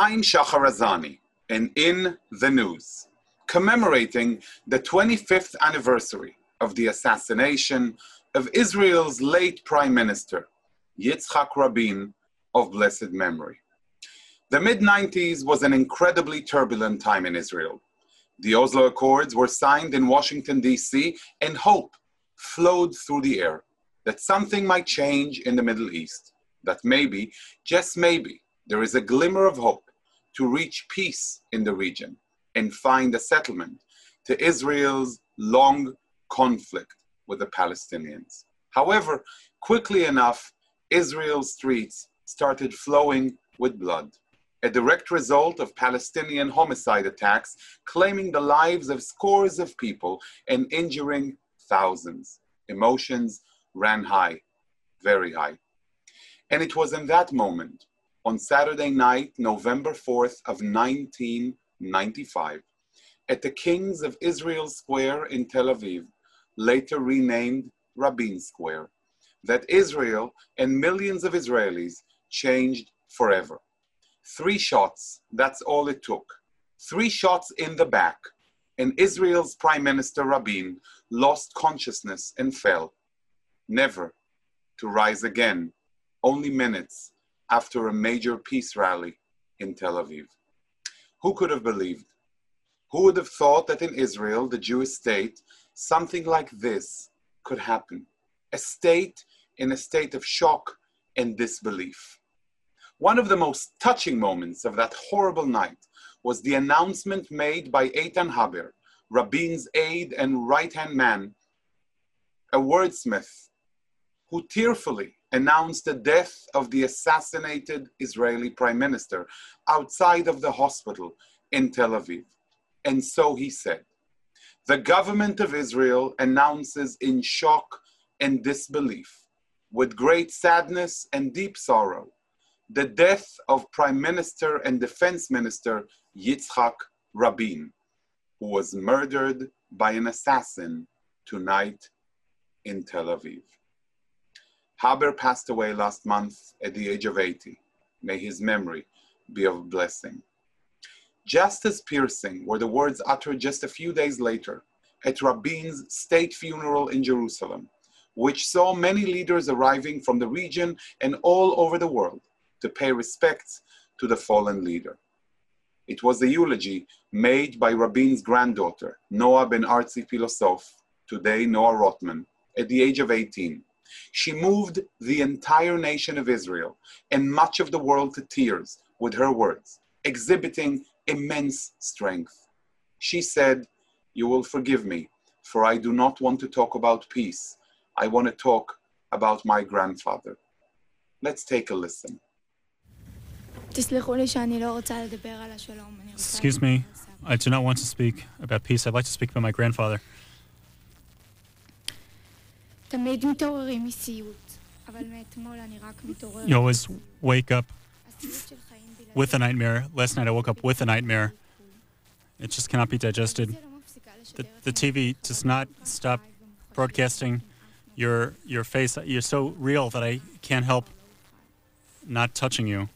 I'm Shachar Azani, and in the news, commemorating the 25th anniversary of the assassination of Israel's late Prime Minister, Yitzhak Rabin, of blessed memory. The mid-90s was an incredibly turbulent time in Israel. The Oslo Accords were signed in Washington, D.C., and hope flowed through the air that something might change in the Middle East, that maybe, just maybe, there is a glimmer of hope to reach peace in the region and find a settlement to Israel's long conflict with the Palestinians. However, quickly enough, Israel's streets started flowing with blood, a direct result of Palestinian homicide attacks claiming the lives of scores of people and injuring thousands. Emotions ran high, very high. And it was in that moment, on Saturday night, November 4th of 1995, at the Kings of Israel Square in Tel Aviv, later renamed Rabin Square, that Israel and millions of Israelis changed forever. 3 shots, that's all it took. 3 shots in the back, and Israel's Prime Minister Rabin lost consciousness and fell, never to rise again, only minutes after a major peace rally in Tel Aviv. Who could have believed? Who would have thought that in Israel, the Jewish state, something like this could happen? A state in a state of shock and disbelief. One of the most touching moments of that horrible night was the announcement made by Eitan Haber, Rabin's aide and right-hand man, a wordsmith, who tearfully announced the death of the assassinated Israeli Prime Minister outside of the hospital in Tel Aviv. And so he said, "The government of Israel announces in shock and disbelief, with great sadness and deep sorrow, the death of Prime Minister and Defense Minister Yitzhak Rabin, who was murdered by an assassin tonight in Tel Aviv." Haber passed away last month at the age of 80. May his memory be of blessing. Just as piercing were the words uttered just a few days later at Rabin's state funeral in Jerusalem, which saw many leaders arriving from the region and all over the world to pay respects to the fallen leader. It was a eulogy made by Rabin's granddaughter, Noah Ben Artzi Philosoph, today Noah Rotman, at the age of 18. She moved the entire nation of Israel and much of the world to tears with her words, exhibiting immense strength. She said, "You will forgive me, for I do not want to talk about peace. I want to talk about my grandfather." Let's take a listen. Excuse me, I do not want to speak about peace. I'd like to speak about my grandfather. You always wake up with a nightmare. Last night I woke up with a nightmare. It just cannot be digested. The TV does not stop broadcasting your face. You're so real that I can't help not touching you.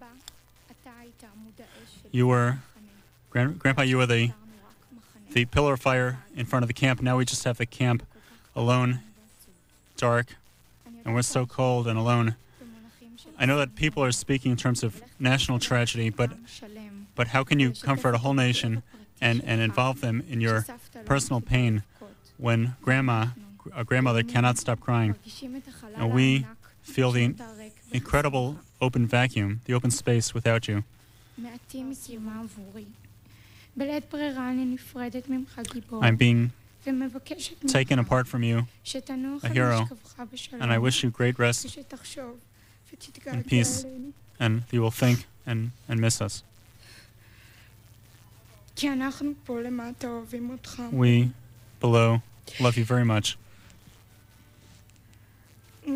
You were, Grandpa, you were the pillar of fire in front of the camp. Now we just have the camp alone, dark, and we're so cold and alone. I know that people are speaking in terms of national tragedy, but how can you comfort a whole nation and involve them in your personal pain when a grandmother cannot stop crying? And we feel the incredible open vacuum, the open space without you. I'm being taken apart from you, a hero, and I wish you great rest and peace, and you will think and miss us. We below love you very much. And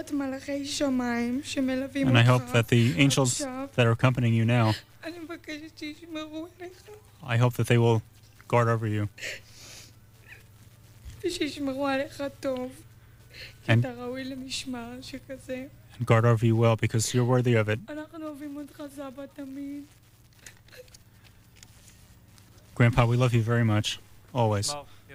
I hope that the angels that are accompanying you now, I hope that they will guard over you. And guard over you well, because you're worthy of it. Grandpa, we love you very much, always.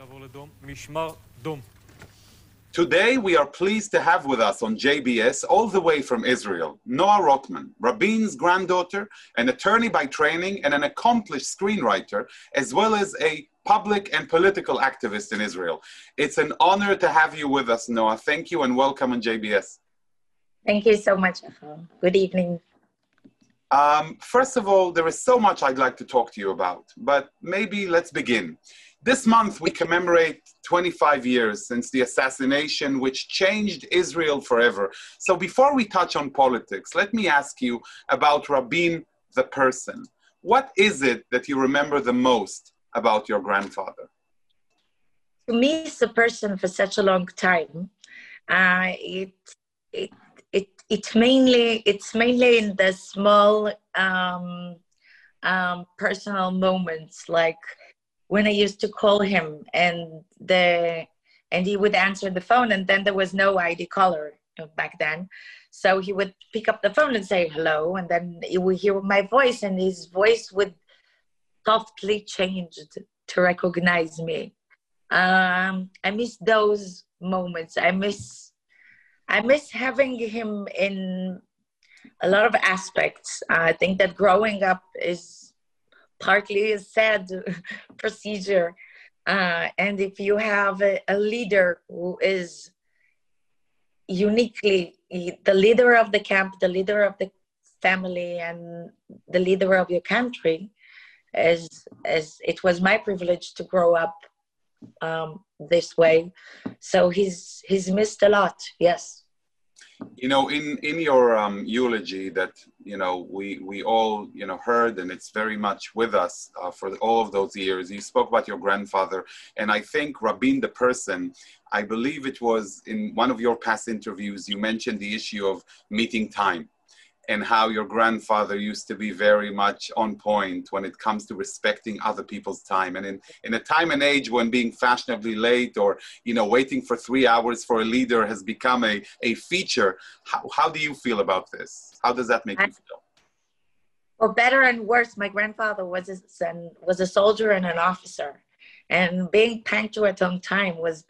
Today, we are pleased to have with us on JBS, all the way from Israel, Noah Rotman, Rabin's granddaughter, an attorney by training and an accomplished screenwriter, as well as a public and political activist in Israel. It's an honor to have you with us, Noah. Thank you and welcome on JBS. Thank you so much. Good evening. First of all, there is so much I'd like to talk to you about, but maybe let's begin. This month, we commemorate 25 years since the assassination, which changed Israel forever. So before we touch on politics, let me ask you about Rabin, the person. What is it that you remember the most about your grandfather? To me, it's a person for such a long time. It's mainly in the small personal moments, like when I used to call him and he would answer the phone, and then there was no ID caller back then. So he would pick up the phone and say hello, and then he would hear my voice, and his voice would softly change to recognize me. I miss those moments. I miss having him in a lot of aspects. I think that growing up is partly a sad procedure. And if you have a leader who is uniquely the leader of the camp, the leader of the family, and the leader of your country, as it was my privilege to grow up this way. So he's missed a lot, yes. You know, in your eulogy that, we all, heard, and it's very much with us for all of those years, you spoke about your grandfather. And I think Rabin, the person, I believe it was in one of your past interviews, you mentioned the issue of meeting time and how your grandfather used to be very much on point when it comes to respecting other people's time. And in a time and age when being fashionably late or, waiting for 3 hours for a leader has become a feature, how do you feel about this? How does that make you feel? Well, better and worse, my grandfather was a soldier and an officer. And being punctual on time was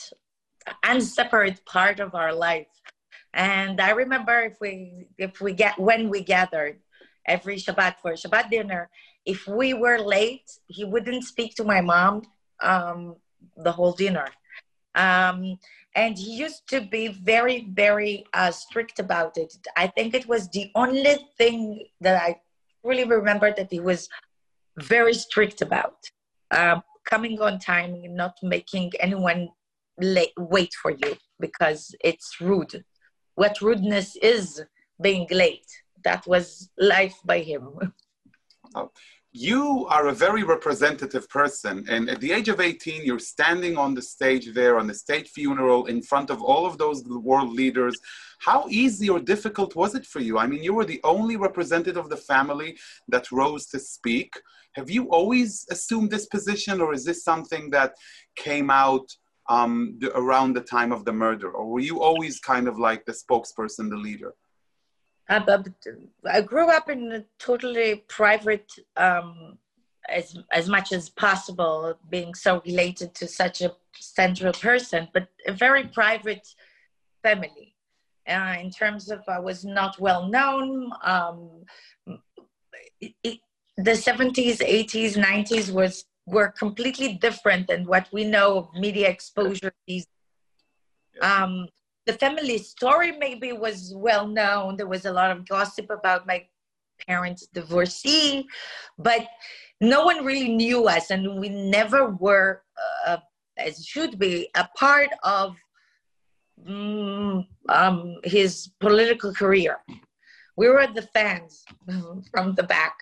unseparate part of our life. And I remember when we gathered every Shabbat for Shabbat dinner, if we were late, he wouldn't speak to my mom the whole dinner. And he used to be very, very strict about it. I think it was the only thing that I really remember that he was very strict about. Coming on time, not making anyone wait for you, because it's rude. What rudeness is being late. That was life by him. You are a very representative person. And at the age of 18, you're standing on the stage there, on the state funeral, in front of all of those world leaders. How easy or difficult was it for you? I mean, you were the only representative of the family that rose to speak. Have you always assumed this position, or is this something that came out around the time of the murder, or were you always kind of like the spokesperson, the leader? I grew up in a totally private, as much as possible, being so related to such a central person, but a very private family. In terms of, I was not well known. The 70s, 80s, 90s were completely different than what we know of media exposure these days. The family story maybe was well known. There was a lot of gossip about my parents' divorcee, but no one really knew us, and we never were, as should be, a part of his political career. We were the fans from the back.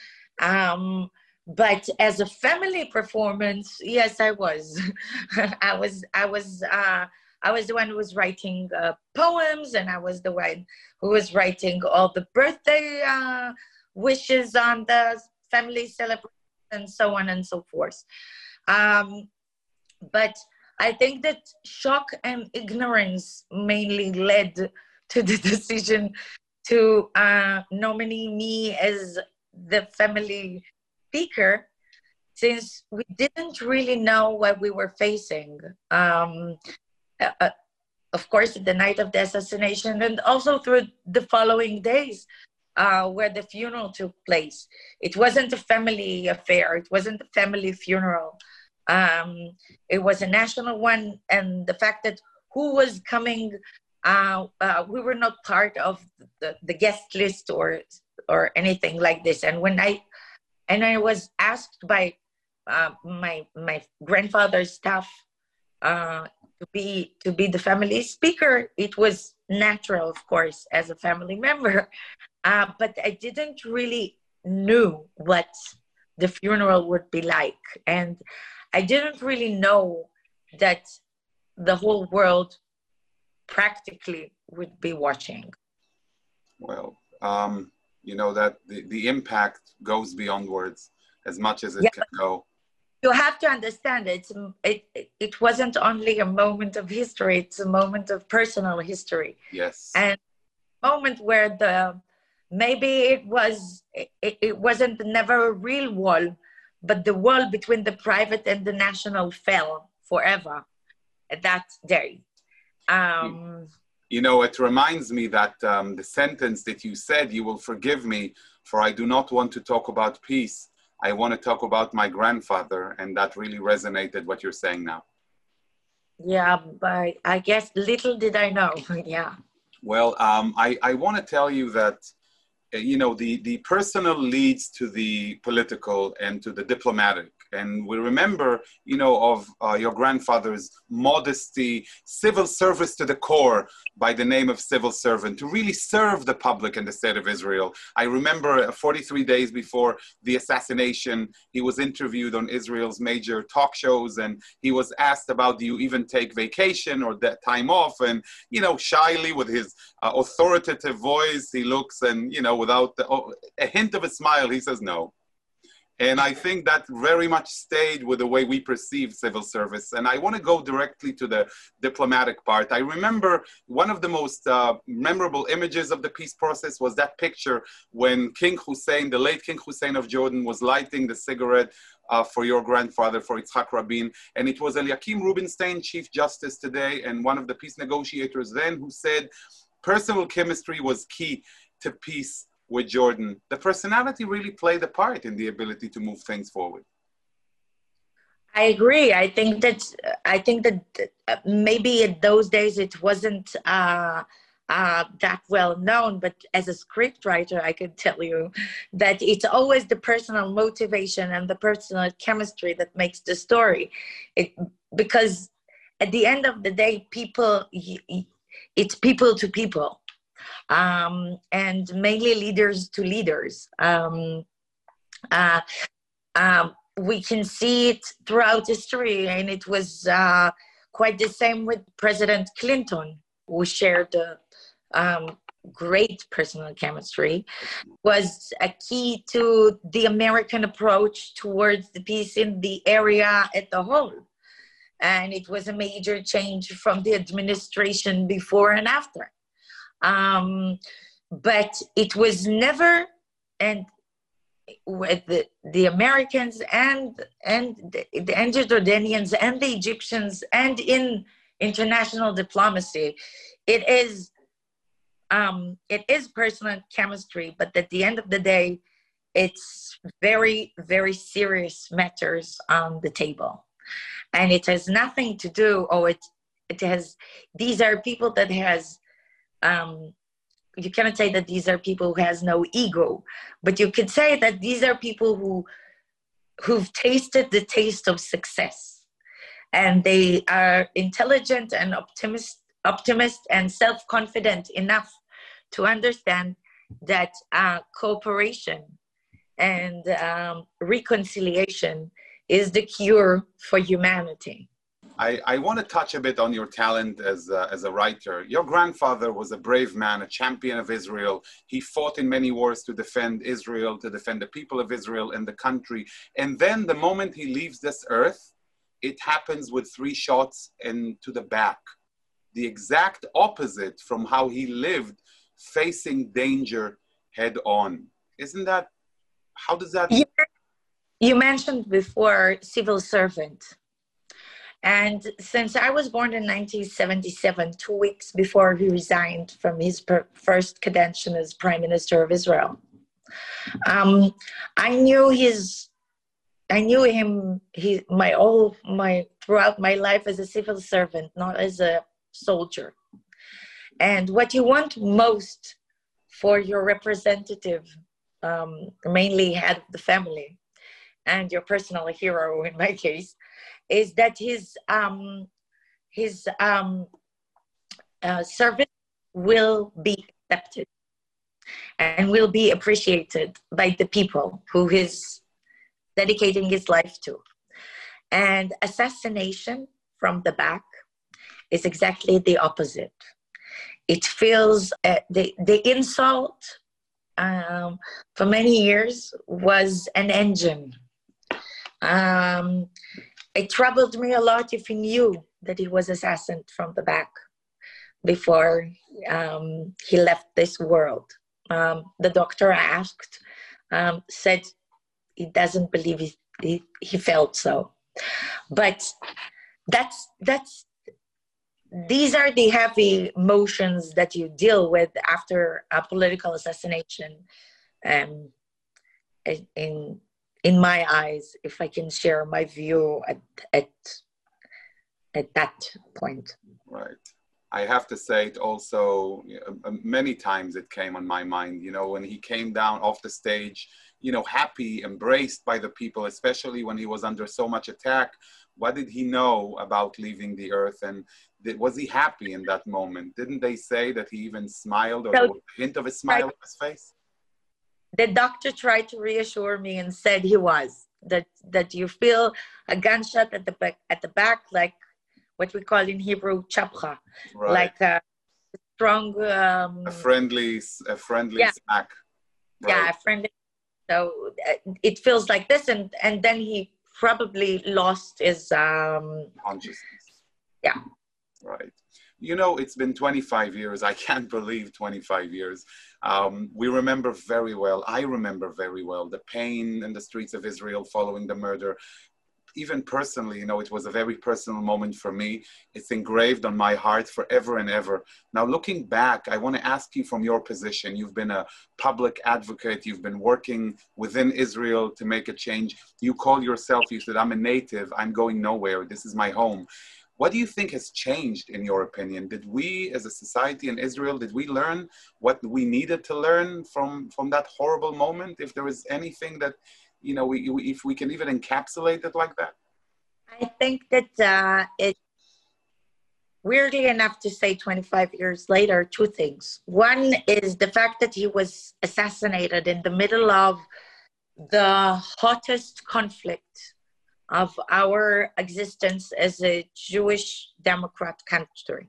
But as a family performance, yes, I was. I was the one who was writing poems, and I was the one who was writing all the birthday wishes on the family celebration, and so on and so forth. But I think that shock and ignorance mainly led to the decision to nominate me as the family speaker, since we didn't really know what we were facing. Of course, the night of the assassination, and also through the following days, where the funeral took place. It wasn't a family affair. It wasn't a family funeral. It was a national one, and the fact that who was coming, we were not part of the guest list or anything like this. And when I was asked by my grandfather's staff to be the family speaker, it was natural, of course, as a family member. But I didn't really knew what the funeral would be like, and I didn't really know that the whole world practically would be watching. Well, you know that the impact goes beyond words as much as it can go. You have to understand it wasn't only a moment of history, it's a moment of personal history. Yes. And a moment where maybe it wasn't never a real wall, but the wall between the private and the national fell forever that day. You know, it reminds me that the sentence that you said, "You will forgive me, for I do not want to talk about peace. I want to talk about my grandfather," and that really resonated what you're saying now. Yeah, but I guess little did I know. Yeah. Well, I want to tell you that, you know, the personal leads to the political and to the diplomatic. And we remember, you know, of your grandfather's modesty, civil service to the core by the name of civil servant, to really serve the public and the state of Israel. I remember 43 days before the assassination, he was interviewed on Israel's major talk shows, and he was asked about, do you even take vacation or that time off? And, you know, shyly with his authoritative voice, he looks and, you know, without a hint of a smile, he says no. And I think that very much stayed with the way we perceive civil service. And I want to go directly to the diplomatic part. I remember one of the most memorable images of the peace process was that picture when King Hussein, the late King Hussein of Jordan, was lighting the cigarette for your grandfather, for Yitzhak Rabin. And it was Eliakim Rubinstein, Chief Justice today, and one of the peace negotiators then, who said personal chemistry was key to peace with Jordan. The personality really played a part in the ability to move things forward. I agree. I think that maybe in those days it wasn't that well known, but as a scriptwriter, I can tell you that it's always the personal motivation and the personal chemistry that makes the story. Because at the end of the day, it's people to people. And mainly leaders to leaders. We can see it throughout history, and it was quite the same with President Clinton, who shared great personal chemistry, was a key to the American approach towards the peace in the area as a whole. And it was a major change from the administration before and after. But it was never, and with the Americans and the Jordanians and the Egyptians and in international diplomacy, it is personal chemistry, but at the end of the day, it's very, very serious matters on the table. And it has nothing to do, these are people that has, you cannot say that these are people who has no ego, but you could say that these are people who've tasted the taste of success, and they are intelligent and optimist and self-confident enough to understand that cooperation and reconciliation is the cure for humanity. I want to touch a bit on your talent as a writer. Your grandfather was a brave man, a champion of Israel. He fought in many wars to defend Israel, to defend the people of Israel and the country. And then the moment he leaves this earth, it happens with 3 shots into the back. The exact opposite from how he lived, facing danger head on. Isn't that, how does that... You mentioned before civil servant. And since I was born in 1977, 2 weeks before he resigned from his first credential as Prime Minister of Israel, I knew him throughout my life as a civil servant, not as a soldier. And what you want most for your representative, mainly head of the family, and your personal hero in my case, is that his service will be accepted and will be appreciated by the people who is dedicating his life to. And assassination from the back is exactly the opposite. It feels the insult for many years was an engine. It troubled me a lot if he knew that he was assassinated from the back before he left this world. The doctor I asked said he doesn't believe he felt so. But these are the heavy emotions that you deal with after a political assassination. In my eyes, if I can share my view at that point. Right. I have to say it also, many times it came on my mind, when he came down off the stage, happy, embraced by the people, especially when he was under so much attack. What did he know about leaving the earth? And was he happy in that moment? Didn't they say that he even smiled, or there was a hint of a smile on his face? The doctor tried to reassure me and said he was, that you feel a gunshot at the back, like what we call in Hebrew chapcha, right. like a strong a friendly smack. Right. Yeah, a friendly. So it feels like this, and then he probably lost his consciousness. Yeah. Right. It's been 25 years. I can't believe 25 years. We remember very well, I remember very well, the pain in the streets of Israel following the murder. Even personally, it was a very personal moment for me. It's engraved on my heart forever and ever. Now, looking back, I want to ask you from your position. You've been a public advocate. You've been working within Israel to make a change. You call yourself, you said, I'm a native. I'm going nowhere. This is my home. What do you think has changed, in your opinion? Did we, as a society in Israel, did we learn what we needed to learn from that horrible moment? If there is anything that, if we can even encapsulate it like that? I think that it, weirdly enough to say 25 years later, two things. One is the fact that he was assassinated in the middle of the hottest conflict of our existence as a Jewish Democrat country.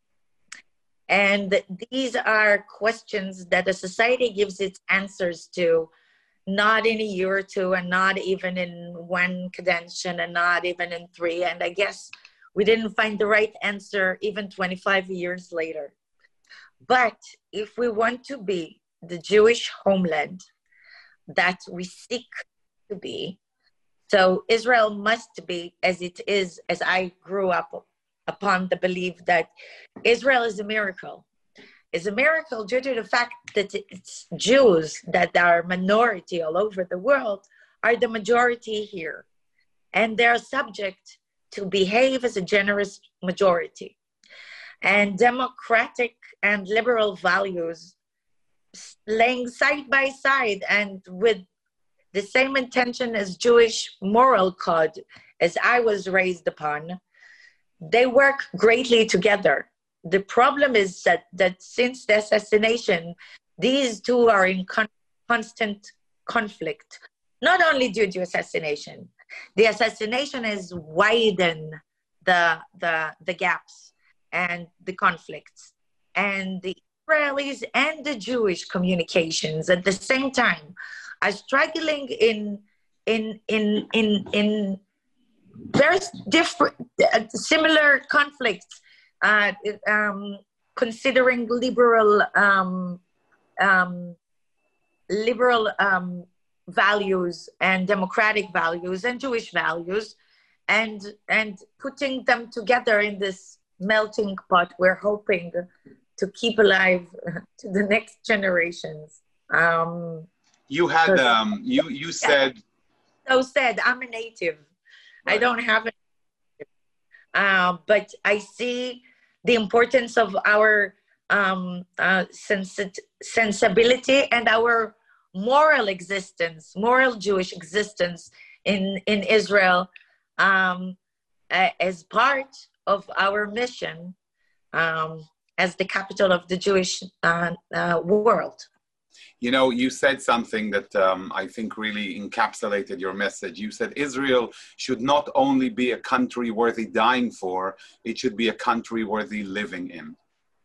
And these are questions that a society gives its answers to, not in a year or two, and not even in one credential, and not even in three. And I guess we didn't find the right answer even 25 years later. But if we want to be the Jewish homeland that we seek to be, so Israel must be as it is, as I grew up upon the belief that Israel is a miracle. It's a miracle due to the fact that it's Jews that are minority all over the world are the majority here. And they're subject to behave as a generous majority. And democratic and liberal values laying side by side and with the same intention as Jewish moral code as I was raised upon, they work greatly together. The problem is that since the assassination, these two are in constant conflict, not only due to assassination. The assassination has widened the gaps and the conflicts. And the Israelis and the Jewish communications at the same time are struggling in very different, similar conflicts, considering liberal values and democratic values and Jewish values, and putting them together in this melting pot we're hoping to keep alive to the next generations. You had you said, so sad. I'm a native. Right. I don't have it, but I see the importance of our sensibility and our moral existence, moral Jewish existence in Israel, as part of our mission as the capital of the Jewish world. You know, you said something that I think really encapsulated your message. You said Israel should not only be a country worthy dying for, it should be a country worthy living in.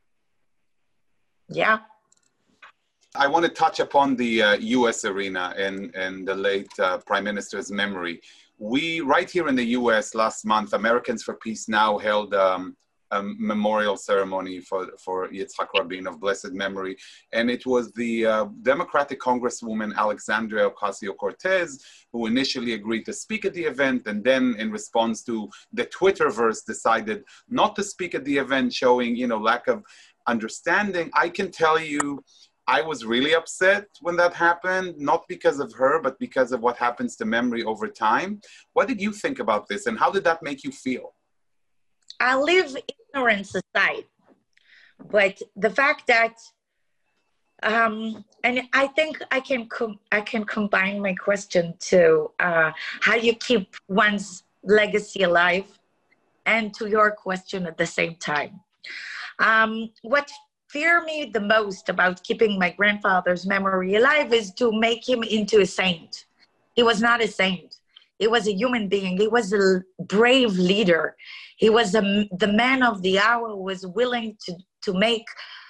Yeah. I want to touch upon the U.S. arena and the late Prime Minister's memory. We, right here in the U.S. last month, Americans for Peace Now held a memorial ceremony for Yitzhak Rabin of blessed memory. And it was the Democratic Congresswoman Alexandria Ocasio-Cortez who initially agreed to speak at the event, and then in response to the Twitterverse decided not to speak at the event, showing, you know, lack of understanding. I can tell you, I was really upset when that happened, not because of her, but because of what happens to memory over time. What did you think about this, and how did that make you feel? I live ignorance aside, but the fact that, and I think I can combine my question to how you keep one's legacy alive, and to your question at the same time. What fear me the most about keeping my grandfather's memory alive is to make him into a saint. He was not a saint. He was a human being. He was a brave leader. He was the man of the hour who was willing to make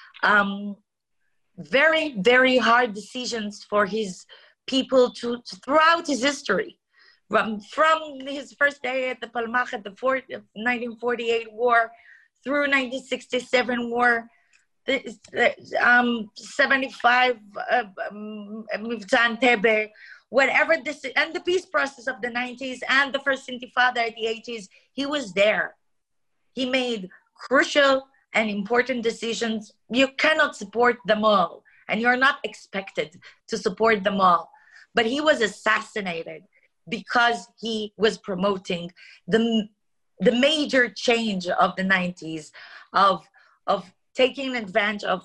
very, very hard decisions for his people throughout his history. From his first day at the Palmach at the 1948 war through 1967 war, 75 Mivtza Entebbe, whatever this, and the peace process of the 90s and the first Intifada at the 80s, he was there. He made crucial and important decisions. You cannot support them all, and you're not expected to support them all. But he was assassinated because he was promoting the major change of the 90s, of taking advantage of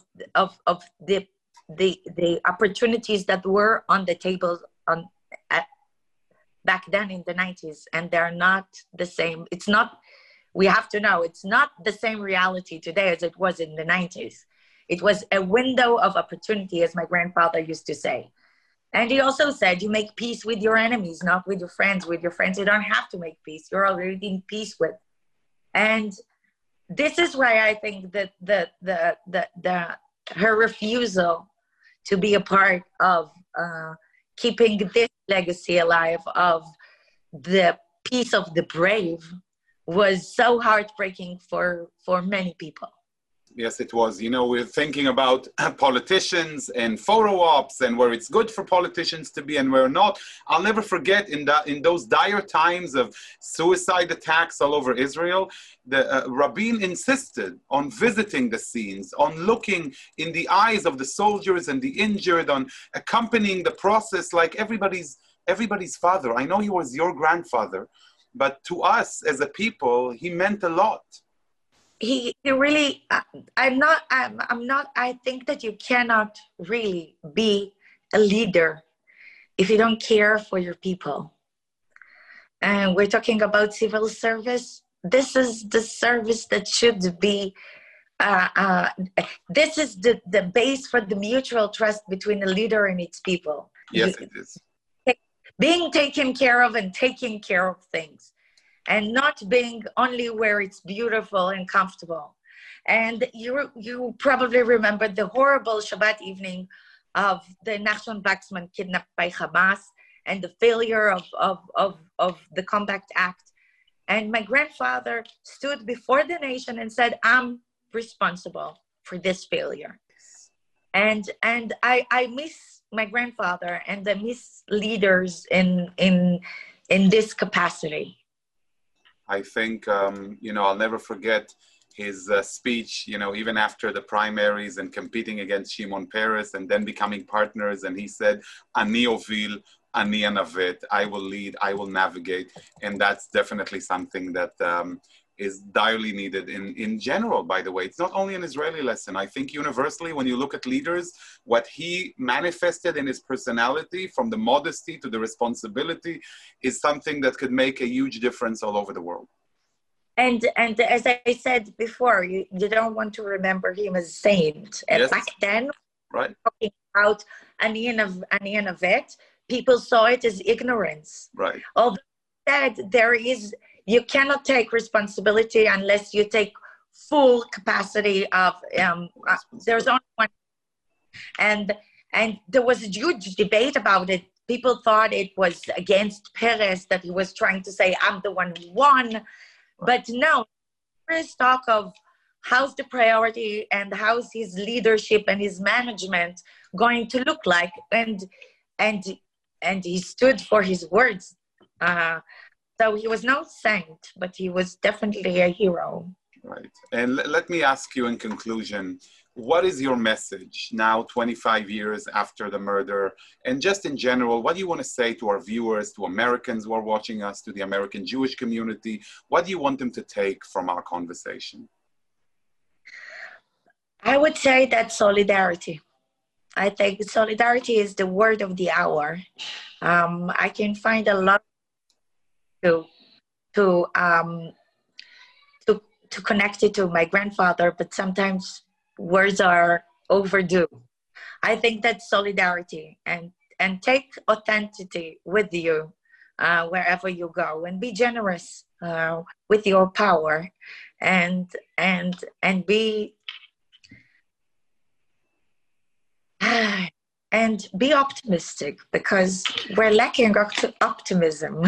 the opportunities that were on the table back then in the 90s, and they're not the same. It's not, we have to know, it's not the same reality today as it was in the 90s. It was a window of opportunity, as my grandfather used to say. And he also said, you make peace with your enemies, not with your friends. With your friends, you don't have to make peace. You're already in peace with. And this is why I think that her refusal to be a part of keeping this legacy alive of the peace of the brave was so heartbreaking for many people. Yes, it was. You know, we're thinking about politicians and photo ops and where it's good for politicians to be and where not. I'll never forget in those dire times of suicide attacks all over Israel, Rabin insisted on visiting the scenes, on looking in the eyes of the soldiers and the injured, on accompanying the process like everybody's father. I know he was your grandfather, but to us as a people, he meant a lot. He really, I think that you cannot really be a leader if you don't care for your people. And we're talking about civil service. This is the service that should be, this is the base for the mutual trust between a leader and its people. Yes, it is. Being taken care of and taking care of things. And not being only where it's beautiful and comfortable. And you probably remember the horrible Shabbat evening of the Nachshon Waxman kidnapped by Hamas and the failure of the Compact Act. And my grandfather stood before the nation and said, I'm responsible for this failure. And I miss my grandfather and the misleaders in this capacity. I think, I'll never forget his speech, even after the primaries and competing against Shimon Peres and then becoming partners. And he said, Ani ovil, ani anavet, I will lead, I will navigate. And that's definitely something that is direly needed in general, by the way. It's not only an Israeli lesson. I think universally, when you look at leaders, what he manifested in his personality, from the modesty to the responsibility, is something that could make a huge difference all over the world. And as I said before, you don't want to remember him as a saint. And yes. Back then, right, talking about Ani Anavet, people saw it as ignorance. Right. Although that you cannot take responsibility unless you take full capacity of, there's only one. And there was a huge debate about it. People thought it was against Peres, that he was trying to say, I'm the one who won. But no, there's talk of how's the priority and how's his leadership and his management going to look like. And he stood for his words. So he was no saint, but he was definitely a hero. Right. And let me ask you in conclusion, what is your message now, 25 years after the murder? And just in general, what do you want to say to our viewers, to Americans who are watching us, to the American Jewish community? What do you want them to take from our conversation? I would say that solidarity. I think solidarity is the word of the hour. I can find a lot to connect it to my grandfather, but sometimes words are overdue. I think that's solidarity, and take authenticity with you wherever you go, and be generous with your power, and be and be optimistic, because we're lacking optimism.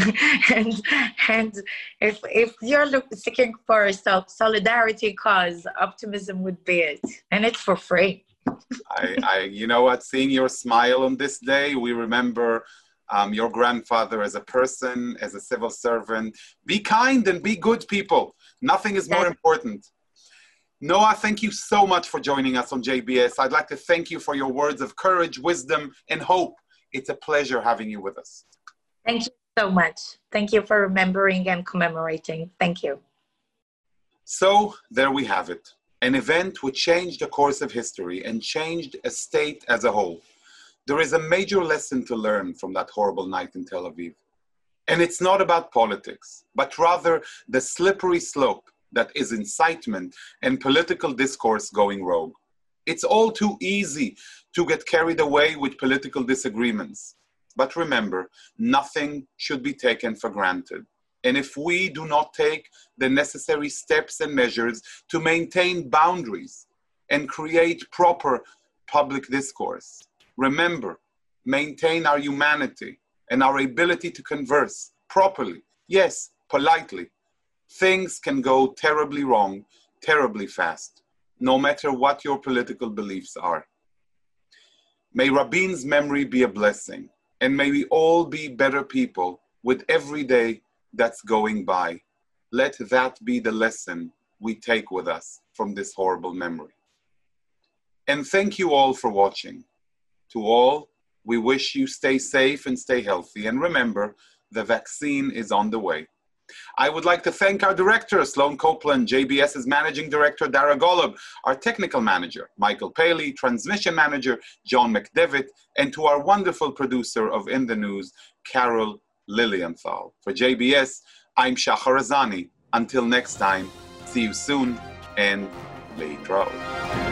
and if you're seeking for a solidarity cause, optimism would be it, and it's for free. You know what? Seeing your smile on this day, we remember your grandfather as a person, as a civil servant. Be kind and be good, people. Nothing is more important. Noah, thank you so much for joining us on JBS. I'd like to thank you for your words of courage, wisdom, and hope. It's a pleasure having you with us. Thank you so much. Thank you for remembering and commemorating. Thank you. So there we have it. An event which changed the course of history and changed a state as a whole. There is a major lesson to learn from that horrible night in Tel Aviv. And it's not about politics, but rather the slippery slope that is incitement and political discourse going rogue. It's all too easy to get carried away with political disagreements. But remember, nothing should be taken for granted. And if we do not take the necessary steps and measures to maintain boundaries and create proper public discourse, remember, maintain our humanity and our ability to converse properly, yes, politely, things can go terribly wrong, terribly fast, no matter what your political beliefs are. May Rabin's memory be a blessing, and may we all be better people with every day that's going by. Let that be the lesson we take with us from this horrible memory. And thank you all for watching. To all, we wish you stay safe and stay healthy. And remember, the vaccine is on the way. I would like to thank our director, Sloan Copeland, JBS's managing director, Dara Golub, our technical manager, Michael Paley, transmission manager, John McDevitt, and to our wonderful producer of In the News, Carol Lilienthal. For JBS, I'm Shachar Azani. Until next time, see you soon and להתראות.